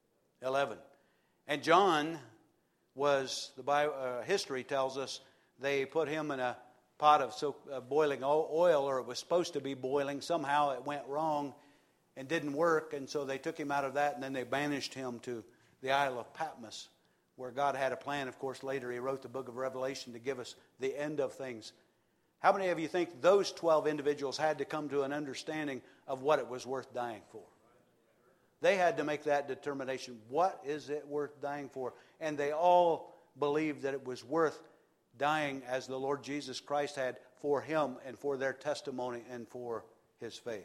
And John was, history tells us, they put him in a pot of boiling oil, or it was supposed to be boiling. Somehow it went wrong and didn't work, and so they took him out of that, and then they banished him to the Isle of Patmos, where God had a plan. Of course, later he wrote the book of Revelation to give us the end of things. How many of you think those 12 individuals had to come to an understanding of what it was worth dying for? They had to make that determination. What is it worth dying for? And they all believed that it was worth dying as the Lord Jesus Christ had for him and for their testimony and for his faith.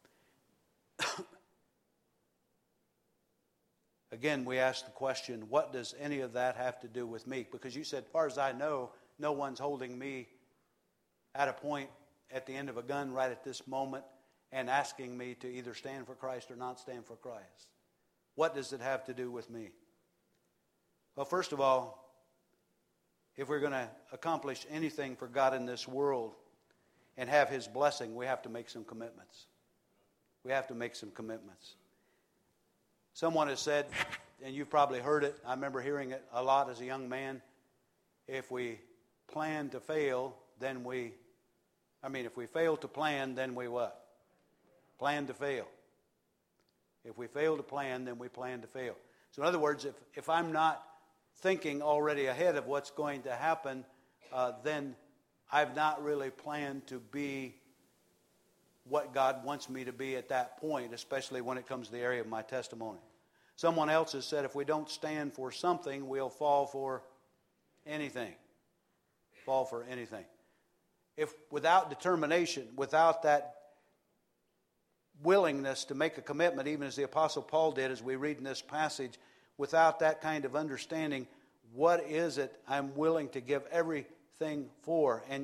Again, we ask the question, what does any of that have to do with me? Because you said, as far as I know, no one's holding me at a point at the end of a gun right at this moment and asking me to either stand for Christ or not stand for Christ. What does it have to do with me? Well, first of all, if we're going to accomplish anything for God in this world and have his blessing, we have to make some commitments. We have to make some commitments. Someone has said, and you've probably heard it, I remember hearing it a lot as a young man, if we plan to fail, then if we fail to plan, then we what? Plan to fail. If we fail to plan, then we plan to fail. So in other words, if I'm not thinking already ahead of what's going to happen, then I've not really planned to be what God wants me to be at that point, especially when it comes to the area of my testimony. Someone else has said if we don't stand for something, we'll fall for anything. Fall for anything. If without determination, without that willingness to make a commitment, even as the Apostle Paul did as we read in this passage, without that kind of understanding, what is it I'm willing to give everything for? And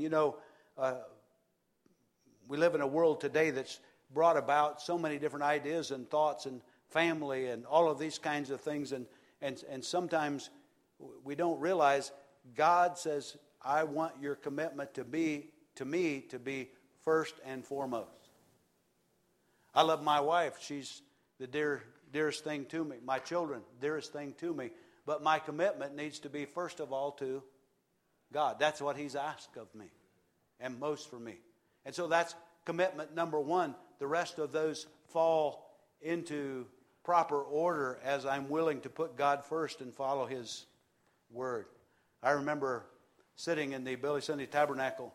we live in a world today that's brought about so many different ideas and thoughts and family and all of these kinds of things. And sometimes we don't realize God says, I want your commitment to me to be first and foremost. I love my wife. She's the dearest thing to me. My children, dearest thing to me. But my commitment needs to be first of all to God. That's what he's asked of me and most for me. And so that's commitment number one. The rest of those fall into proper order as I'm willing to put God first and follow his word. I remember sitting in the Billy Sunday Tabernacle.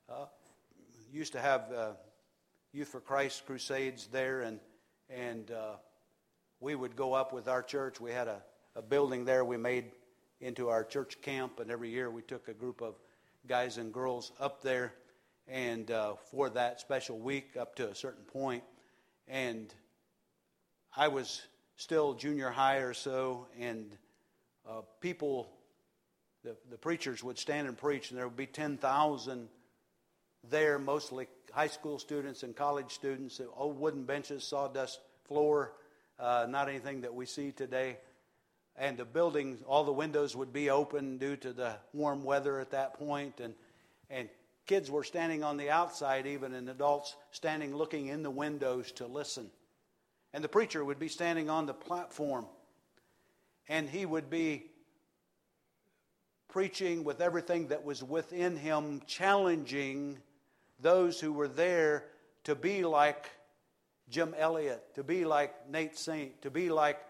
Used to have Youth for Christ crusades there, and we would go up with our church. We had a building there we made into our church camp, and every year we took a group of guys and girls up there and for that special week up to a certain point. And I was still junior high or so, and people, the preachers would stand and preach, and there would be 10,000 there, mostly high school students and college students, old wooden benches, sawdust floor, not anything that we see today. And the building, all the windows would be open due to the warm weather at that point, and kids were standing on the outside even, and adults standing looking in the windows to listen. And the preacher would be standing on the platform, and he would be preaching with everything that was within him, challenging those who were there to be like Jim Elliott, to be like Nate Saint, to be like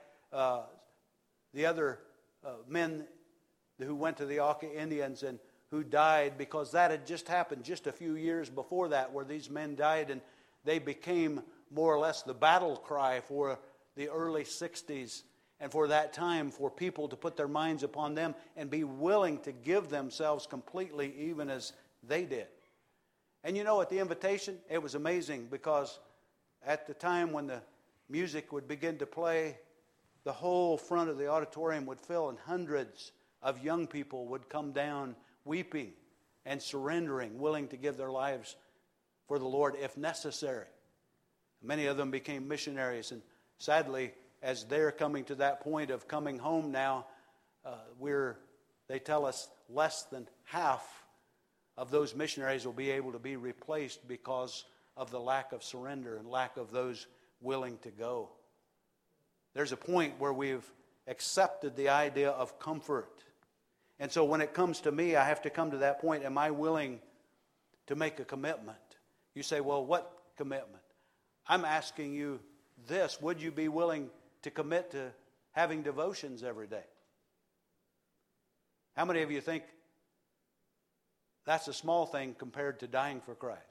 the other men who went to the Auca Indians and who died, because that had just happened just a few years before that, where these men died, and they became more or less the battle cry for the early 60s and for that time, for people to put their minds upon them and be willing to give themselves completely even as they did. And at the invitation, it was amazing, because at the time when the music would begin to play, the whole front of the auditorium would fill, and hundreds of young people would come down weeping and surrendering, willing to give their lives for the Lord if necessary. Many of them became missionaries, and sadly, as they're coming to that point of coming home now, they tell us less than half of those missionaries will be able to be replaced because of the lack of surrender and lack of those willing to go. There's a point where we've accepted the idea of comfort. And so when it comes to me, I have to come to that point. Am I willing to make a commitment? You say, well, what commitment? I'm asking you this. Would you be willing to commit to having devotions every day? How many of you think that's a small thing compared to dying for Christ?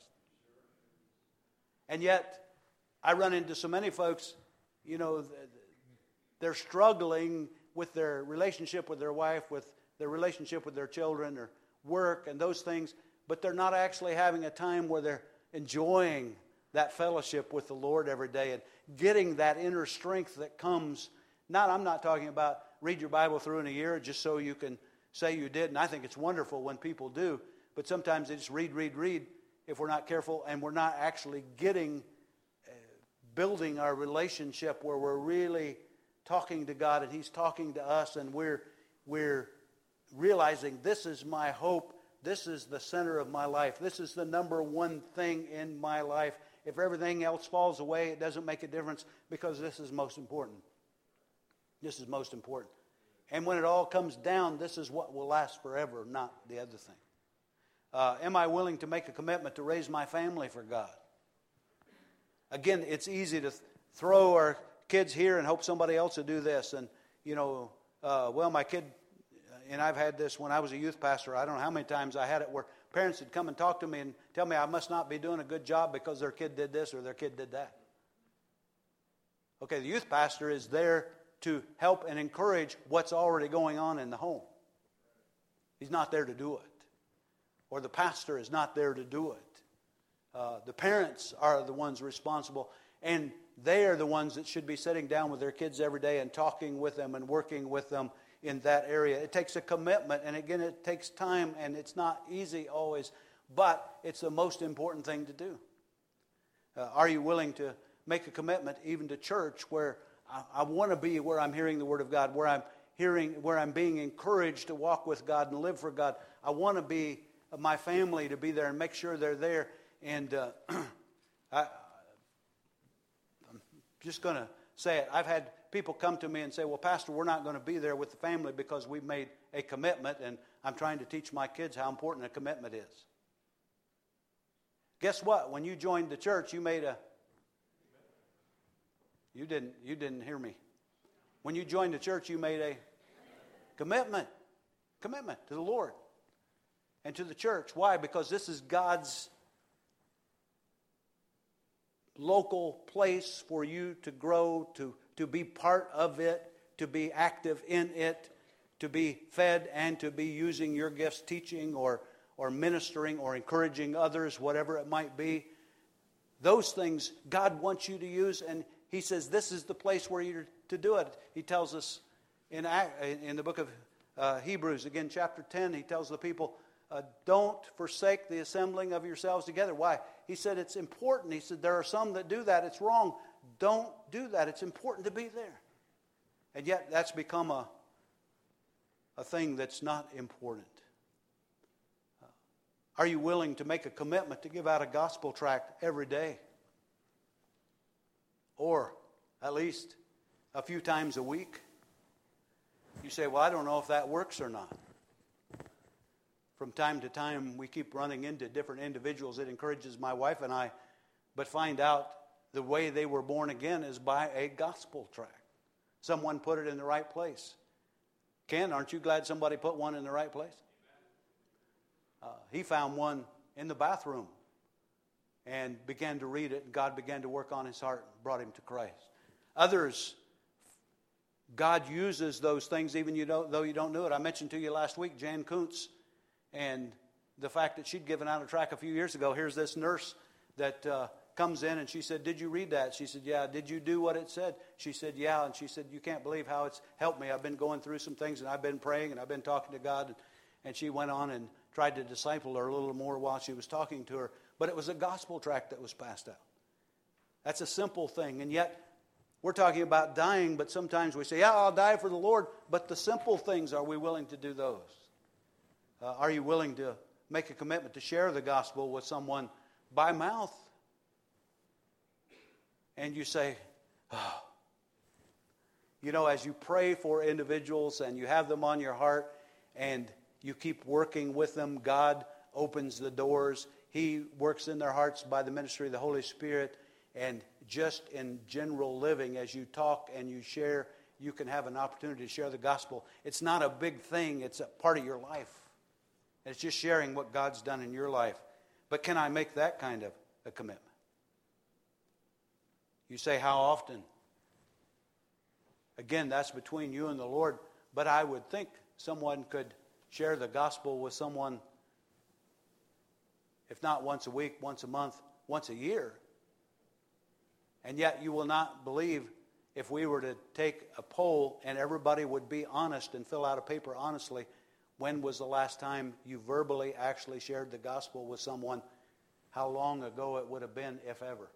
And yet, I run into so many folks, they're struggling with their relationship with their wife, with their relationship with their children, or work and those things, but they're not actually having a time where they're enjoying that fellowship with the Lord every day and getting that inner strength that comes. I'm not talking about read your Bible through in a year just so you can say you did, and I think it's wonderful when people do, but sometimes they just read if we're not careful, and we're not actually building our relationship where we're really talking to God and He's talking to us, and we're realizing this is my hope, this is the center of my life, this is the number one thing in my life. If everything else falls away, it doesn't make a difference because this is most important. This is most important. And when it all comes down, this is what will last forever, not the other thing. Am I willing to make a commitment to raise my family for God? Again, it's easy to throw our kids here and hope somebody else will do this. And, my kid, and I've had this when I was a youth pastor. I don't know how many times I had it where parents would come and talk to me and tell me I must not be doing a good job because their kid did this or their kid did that. Okay, the youth pastor is there to help and encourage what's already going on in the home. He's not there to do it. Or the pastor is not there to do it. The parents are the ones responsible, and they are the ones that should be sitting down with their kids every day and talking with them and working with them in that area. It takes a commitment, and again, it takes time, and it's not easy always, but it's the most important thing to do. Are you willing to make a commitment even to church where I want to be where I'm hearing the Word of God, where I'm being encouraged to walk with God and live for God. I want to be my family to be there and make sure they're there. And I'm just going to say it. I've had people come to me and say, well, Pastor, we're not going to be there with the family because we've made a commitment, and I'm trying to teach my kids how important a commitment is. Guess what? When you joined the church, you made a... You didn't hear me. When you joined the church, you made a commitment to the Lord and to the church. Why? Because this is God's local place for you to grow, to be part of it, to be active in it, to be fed, and to be using your gifts, teaching or ministering or encouraging others, whatever it might be. Those things God wants you to use, and He says this is the place where you're to do it. He tells us in the book of Hebrews, again, chapter 10, he tells the people, don't forsake the assembling of yourselves together. Why? He said it's important. He said there are some that do that. It's wrong. Don't do that. It's important to be there. And yet that's become a thing that's not important. Are you willing to make a commitment to give out a gospel tract every day? Or at least a few times a week? You say, well, I don't know if that works or not. From time to time, we keep running into different individuals. It encourages my wife and I, but find out the way they were born again is by a gospel tract. Someone put it in the right place. Ken, aren't you glad somebody put one in the right place? He found one in the bathroom and began to read it, and God began to work on his heart and brought him to Christ. Others, God uses those things even though you don't know it. I mentioned to you last week Jan Kuntz and the fact that she'd given out a tract a few years ago. Here's this nurse that comes in, and she said, did you read that? She said, yeah. Did you do what it said? She said, yeah. And she said, you can't believe how it's helped me. I've been going through some things, and I've been praying, and I've been talking to God. And she went on and tried to disciple her a little more while she was talking to her, but it was a gospel tract that was passed out. That's a simple thing, and yet we're talking about dying, but sometimes we say, yeah, I'll die for the Lord, but the simple things, are we willing to do those? Are you willing to make a commitment to share the gospel with someone by mouth? And you say, oh. You know, as you pray for individuals and you have them on your heart and you keep working with them, God opens the doors. He works in their hearts by the ministry of the Holy Spirit. And just in general living, as you talk and you share, you can have an opportunity to share the gospel. It's not a big thing. It's a part of your life. It's just sharing what God's done in your life. But can I make that kind of a commitment? You say, how often? Again, that's between you and the Lord. But I would think someone could share the gospel with someone, if not once a week, once a month, once a year. And yet you will not believe if we were to take a poll and everybody would be honest and fill out a paper honestly, when was the last time you verbally actually shared the gospel with someone? How long ago it would have been, if ever?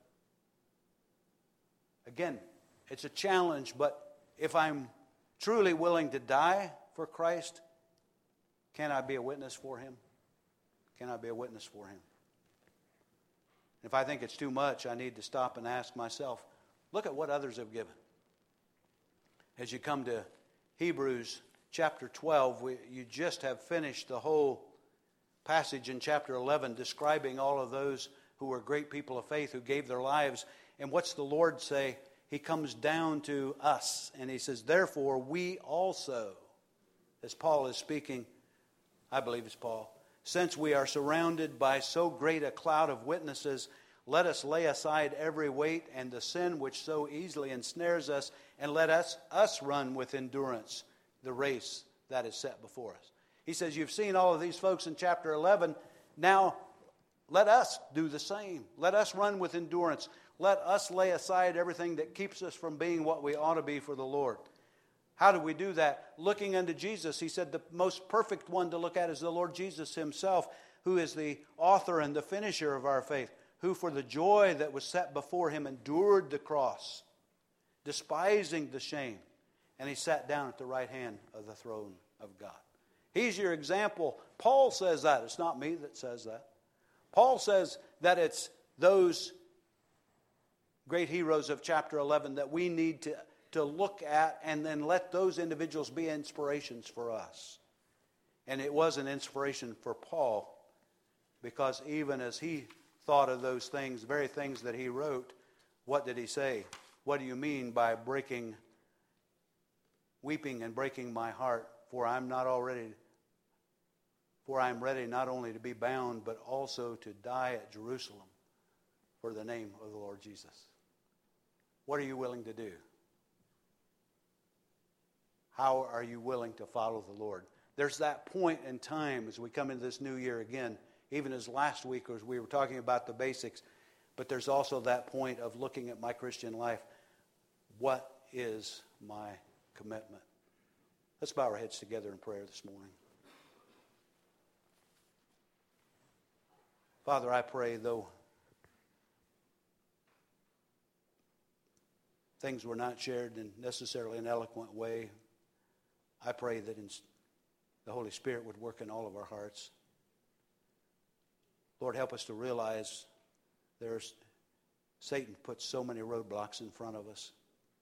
Again, it's a challenge, but if I'm truly willing to die for Christ, can I be a witness for Him? Can I be a witness for Him? If I think it's too much, I need to stop and ask myself, look at what others have given. As you come to Hebrews chapter 12, you just have finished the whole passage in chapter 11 describing all of those who were great people of faith who gave their lives. And what's the Lord say? He comes down to us and He says, therefore we also, as Paul is speaking, I believe it's Paul, since we are surrounded by so great a cloud of witnesses, let us lay aside every weight and the sin which so easily ensnares us, and let us run with endurance the race that is set before us. He says, you've seen all of these folks in chapter 11. Now, let us do the same. Let us run with endurance. Let us lay aside everything that keeps us from being what we ought to be for the Lord. How do we do that? Looking unto Jesus. He said the most perfect one to look at is the Lord Jesus Himself, who is the author and the finisher of our faith, who for the joy that was set before Him endured the cross, despising the shame, and He sat down at the right hand of the throne of God. He's your example. Paul says that. It's not me that says that. Paul says that it's those great heroes of chapter 11 that we need to look at and then let those individuals be inspirations for us. And it was an inspiration for Paul, because even as he thought of those things, the very things that he wrote, what did he say? What do you mean by weeping and breaking my heart? For I am ready not only to be bound, but also to die at Jerusalem for the name of the Lord Jesus. What are you willing to do? How are you willing to follow the Lord? There's that point in time as we come into this new year again, even as last week as we were talking about the basics, but there's also that point of looking at my Christian life. What is my commitment? Let's bow our heads together in prayer this morning. Father, I pray, though things were not shared in necessarily an eloquent way, I pray that the Holy Spirit would work in all of our hearts. Lord, help us to realize Satan puts so many roadblocks in front of us.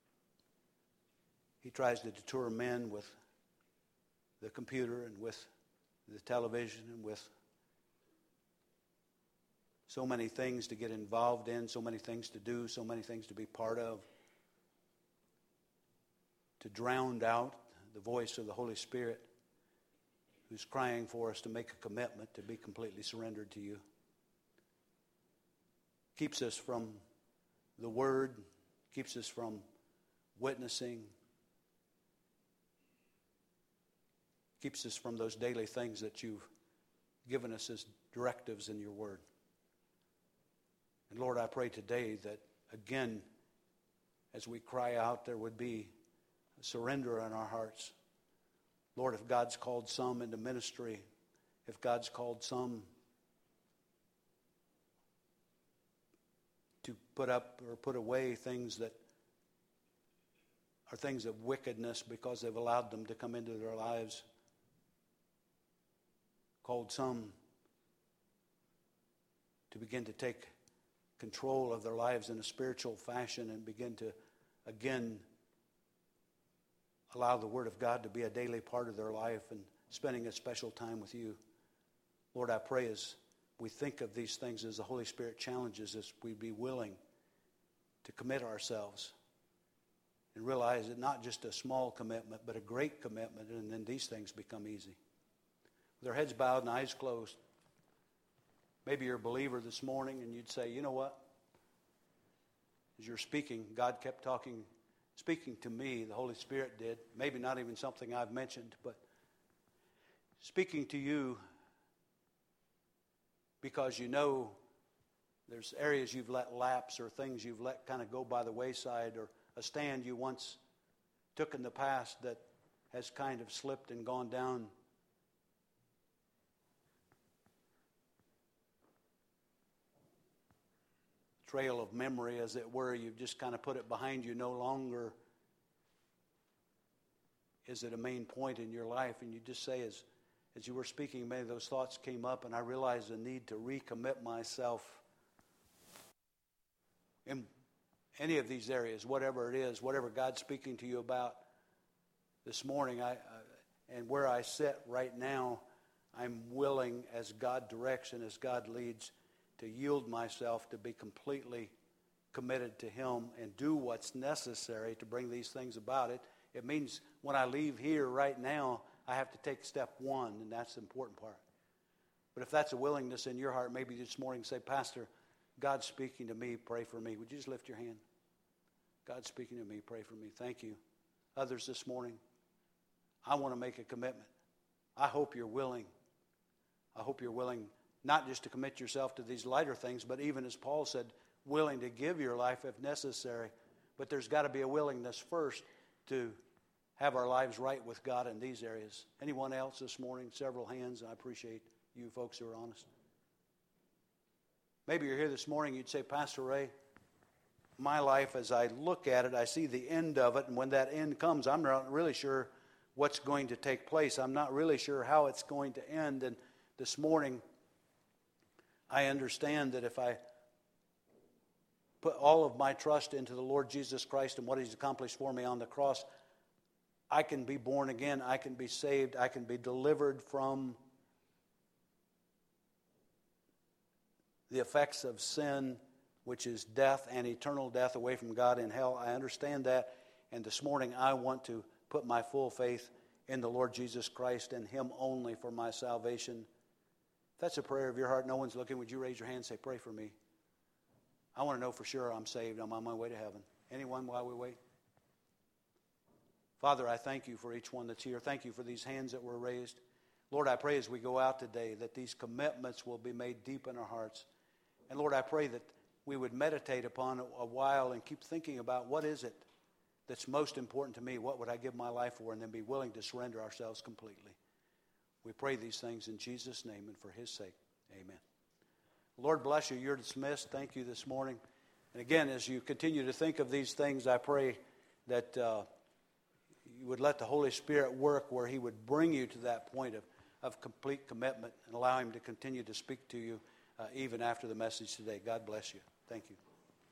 He tries to deter men with the computer and with the television and with so many things to get involved in, so many things to do, so many things to be part of, to drown out the voice of the Holy Spirit who's crying for us to make a commitment to be completely surrendered to you. Keeps us from the Word, keeps us from witnessing, keeps us from those daily things that you've given us as directives in your Word. And Lord, I pray today that, again, as we cry out, there would be a surrender in our hearts. Lord, if God's called some into ministry, If God's called some to put up or put away things that are things of wickedness because they've allowed them to come into their lives, called some to begin to take control of their lives in a spiritual fashion and begin to, again, allow the Word of God to be a daily part of their life and spending a special time with you. Lord, I pray as we think of these things, as the Holy Spirit challenges us, we be willing to commit ourselves and realize that not just a small commitment, but a great commitment, and then these things become easy. With our heads bowed and eyes closed, maybe you're a believer this morning and you'd say, you know what? As you're speaking, God kept speaking to me, the Holy Spirit did. Maybe not even something I've mentioned, but speaking to you because you know there's areas you've let lapse or things you've let kind of go by the wayside or a stand you once took in the past that has kind of slipped and gone down. Trail of memory, as it were. You've just kind of put it behind you. No longer is it a main point in your life. And you just say, as you were speaking, many of those thoughts came up, and I realized the need to recommit myself in any of these areas, whatever it is, whatever God's speaking to you about this morning. And where I sit right now, I'm willing, as God directs and as God leads, to yield myself to be completely committed to Him and do what's necessary to bring these things about. It means when I leave here right now, I have to take step one, and that's the important part. But if that's a willingness in your heart, maybe this morning say, Pastor, God's speaking to me, pray for me. Would you just lift your hand? God's speaking to me, pray for me. Thank you. Others this morning, I want to make a commitment. I hope you're willing. I hope you're willing not just to commit yourself to these lighter things, but even as Paul said, willing to give your life if necessary. But there's got to be a willingness first to have our lives right with God in these areas. Anyone else this morning? Several hands. I appreciate you folks who are honest. Maybe you're here this morning, you'd say, Pastor Ray, my life, as I look at it, I see the end of it, and when that end comes, I'm not really sure what's going to take place. I'm not really sure how it's going to end. And this morning, I understand that if I put all of my trust into the Lord Jesus Christ and what He's accomplished for me on the cross, I can be born again, I can be saved, I can be delivered from the effects of sin, which is death and eternal death away from God in hell. I understand that, and this morning I want to put my full faith in the Lord Jesus Christ and Him only for my salvation. If that's a prayer of your heart, no one's looking, would you raise your hand and say, pray for me? I want to know for sure I'm saved. I'm on my way to heaven. Anyone while we wait? Father, I thank you for each one that's here. Thank you for these hands that were raised. Lord, I pray as we go out today that these commitments will be made deep in our hearts. And Lord, I pray that we would meditate upon it a while and keep thinking about what is it that's most important to me? What would I give my life for? And then be willing to surrender ourselves completely. We pray these things in Jesus' name and for His sake. Amen. Lord bless you. You're dismissed. Thank you this morning. And again, as you continue to think of these things, I pray that you would let the Holy Spirit work where He would bring you to that point of complete commitment and allow Him to continue to speak to you even after the message today. God bless you. Thank you.